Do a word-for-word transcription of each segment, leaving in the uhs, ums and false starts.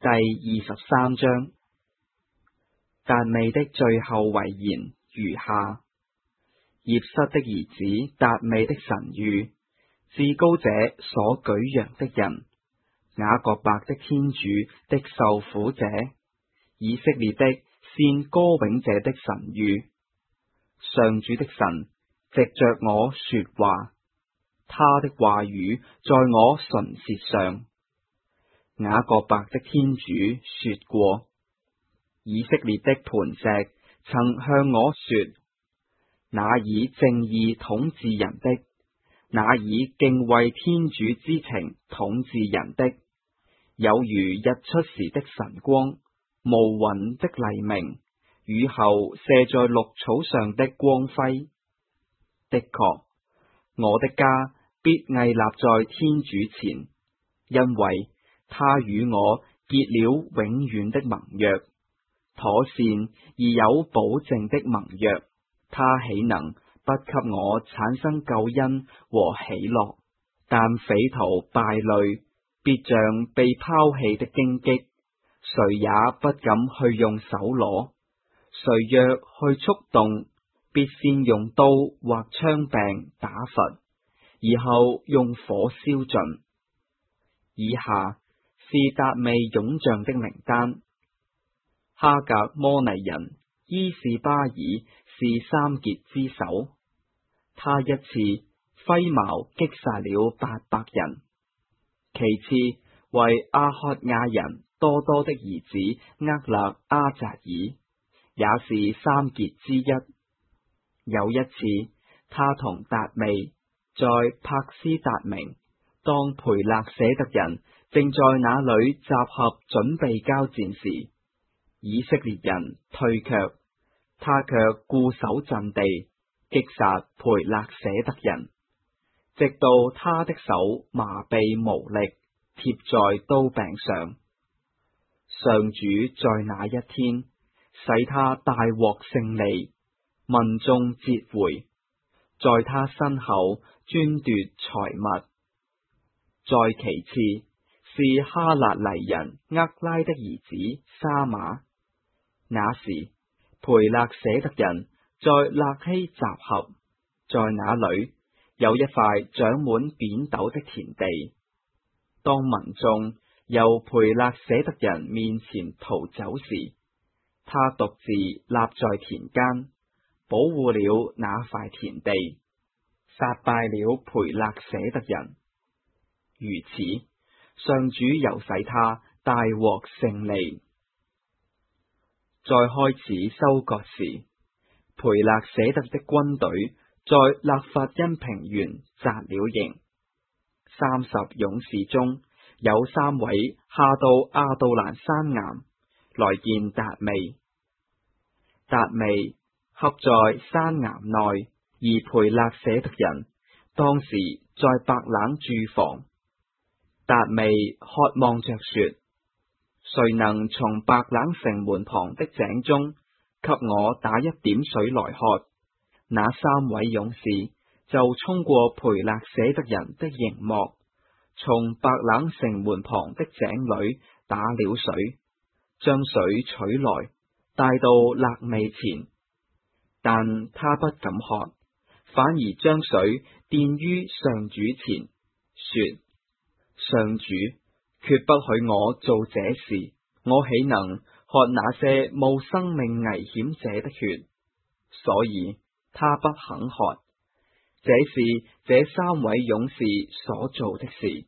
第二十三章。達味的最後遺言如下：葉瑟的兒子達味的神諭，至高者所舉揚的人，雅各伯的天主的受苦者，以色列的獻歌詠者的神諭。上主的神藉着我說話，他的話語在我唇舌上。雅各伯的天主說過，以色列的磐石曾向我說：那以正義統治人的，那以敬畏天主之情統治人的，有如日出時的晨光，無雲的黎明，雨後射在綠草上的光輝。的確，我的家必屹立在天主前，因為他與我結了永遠的盟約，妥善而有保證的盟約，他豈能不給我產生救恩和喜樂？但匪徒敗類，必像被拋棄的荊棘，誰也不敢去用手攞。誰若去觸動，必先用刀或槍柄打罰，而後用火燒盡。以下是達味勇將的名單：哈格摩尼人伊士巴爾是三傑之首，他一次揮矛擊殺了八百人。其次為阿曷亞人多多的兒子厄勒阿匝爾，也是三傑之一。有一次，他同達味在帕斯達明，當培勒舍特人正在那裏集合準備交戰時，以色列人退卻，他卻固守陣地，擊殺培勒舍特人，直到他的手麻痹無力，貼在刀柄上。上主在那一天使他大獲勝利，民眾折回，在他身後專奪財物。再其次是哈辣黎人厄拉的兒子沙馬。那時培勒舍特人在勒希集合，在那裏有一塊長滿扁豆的田地。當民眾由培勒舍特人面前逃走時，他獨自立在田間，保護了那塊田地，殺敗了培勒舍特人。如此，上主又使他大獲勝利。在開始收割時，培勒舍特的軍隊在勒法因平原紮了營。三十勇士中有三位下到亞杜蘭山岩來見達味。達味恰在山岩內，而培勒舍特人當時在白冷駐防。達味渴望着說：誰能從白冷城門旁的井中給我打一點水來喝？那三位勇士就衝過培勒舍特人的營幕，從白冷城門旁的井裏打了水，將水取來帶到勒味前，但他不敢喝，反而將水奠於上主前，說：上主決不許我做這事，我豈能喝那些冒生命危險者的血？所以他不肯喝。這是這三位勇士所做的事。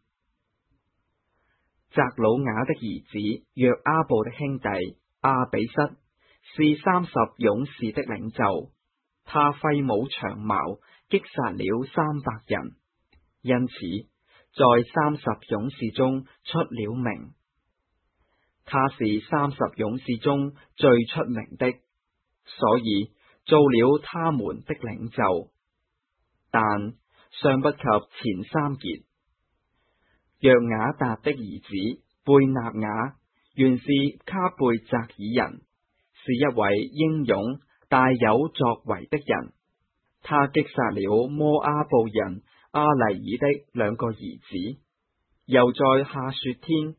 責魯雅的兒子約阿布的兄弟阿比瑟是三十勇士的領袖，他揮舞長矛擊殺了三百人，因此在三十勇士中出了名。他是三十勇士中最出名的，所以做了他們的領袖，但尚不及前三傑。約雅達的兒子貝納雅原是卡貝澤爾人，是一位英勇大有作為的人。他擊殺了摩阿布人阿黎爾的兩個兒子，又在下雪天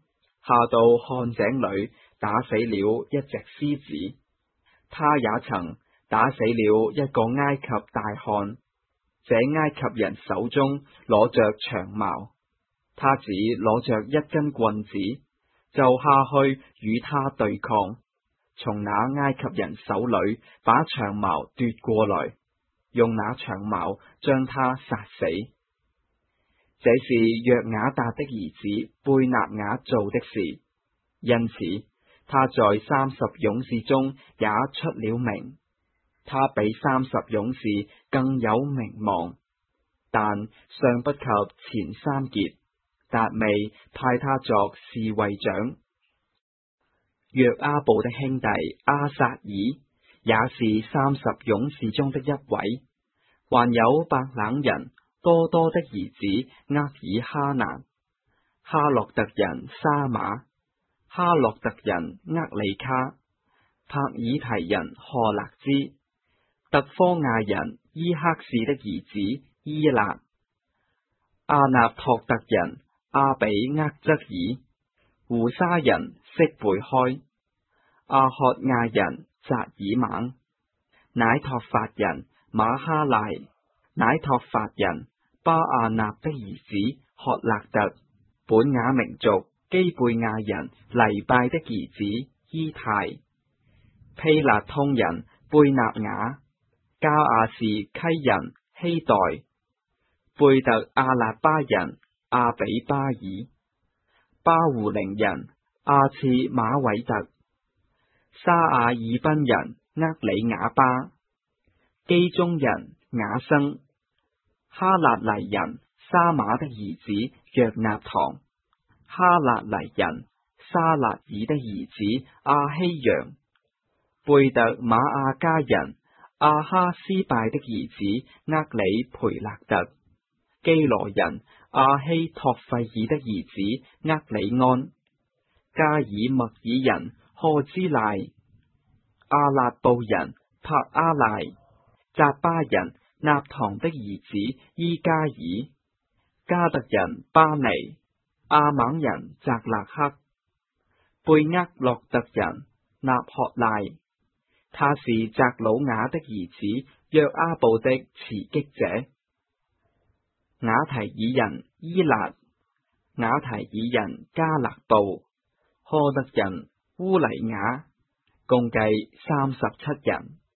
下到漢井裏打死了一隻獅子，他也曾打死了一個埃及大漢，這埃及人手中攞着長矛，他只攞着一根棍子，就下去與他對抗，從那埃及人手裏把長矛奪過來，用那長矛將他殺死。這是約雅達的兒子貝納雅做的事，因此他在三十勇士中也出了名，他比三十勇士更有名望，但尚不及前三傑。達味派他作侍衛長。約阿布的兄弟阿撒爾也是三十勇士中的一位，還有白冷人多多的兒子厄爾哈難、哈洛特人沙馬、哈洛特人厄里卡、帕爾提人荷勒茲、特科亞人伊克士的兒子伊勒、阿納托特人阿比厄則爾、胡沙人色貝開、阿曷亞人扎爾猛、乃托法人馬哈賴、乃托法人巴亞納的兒子曷勒特、本雅明族基貝亞人黎拜的兒子伊泰、披勒通人貝納雅、加亞士溪人希代、貝特阿勒巴人阿比巴爾、巴胡寧人阿次馬偉特、沙亞爾賓人厄里亞巴、基中人雅生、哈勒黎人沙馬的兒子約納堂、哈勒黎人沙勒爾的兒子阿希揚、貝特馬亞加人阿哈斯拜的兒子厄里培勒特、基羅人阿希托費爾的兒子厄里安、加爾默爾人賀茲賴、阿勒布人帕阿賴、扎巴人納堂的兒子伊加爾、加特人巴尼、阿猛人扎勒克、貝厄洛特人納學賴，他是扎魯雅的兒子約阿布的辭擊者。雅提爾人伊勒、雅提爾人加勒布、柯特人烏黎雅，共計三十七人。